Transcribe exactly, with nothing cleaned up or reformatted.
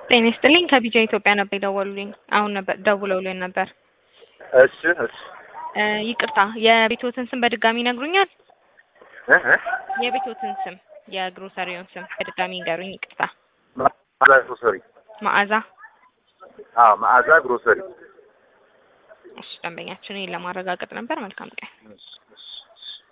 ጤና ይስጥልኝ ከቢጃ ኢትዮጵያ ነበር የደወሉልኝ። አሁን ነበር ደውለውልኝ ነበር። እሺ እሺ እ ይቅርታ የቤቶትን ስም በድጋሚ ይነግሩኛል? እ እ የቤቶትን ስም የግሮሰሪውን ስም በድጋሚ ይንገሩኝ። ይቅርታ። መዓዛ ግሮሰሪ። መዓዛ። አዎ መዓዛ ግሮሰሪ። እሺ ደንበኛችን ይሄን ለማረጋገጥ ነበር። መልካም ቀን። እሺ እሺ